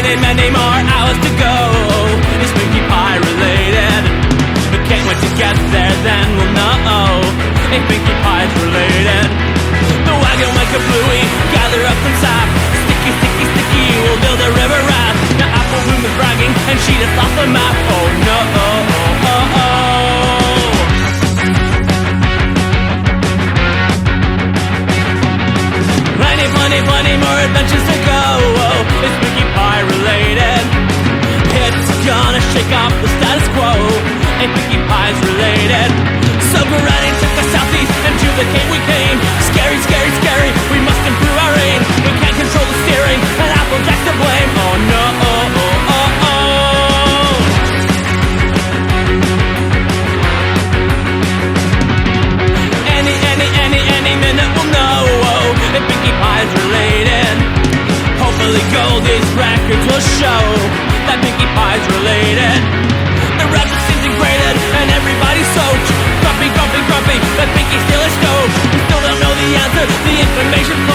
many more hours to go. Is Pinkie Pie related? I can't wait to get there, then we'll know if Pinkie Pie's related. The wagon went kablooey, gather up some sap. Sticky, sticky, sticky, we'll build a river raft. Now Apple Bloom is bragging, and she just lost the map. Oh no, oh, oh, oh. Plenty, plenty, plenty more adventures to go. Is Pinkie Pie related? It's gonna shake off the status quo. And Pinkie Pie's related. So Granny took us southeast, and to the cave we came. Scary, scary, scary, we must improve our aim. We can't control the steering, and Applejack's to blame. Oh no, oh, oh, oh, oh. Any minute we'll know if Pinkie Pie's related. Hopefully Goldie's records will show that Pinkie Pie's related. The rap is disintegrated and everybody's soaked. Grumpy, grumpy, grumpy, but Pinkie's still a stove. We still don't know the answer, the information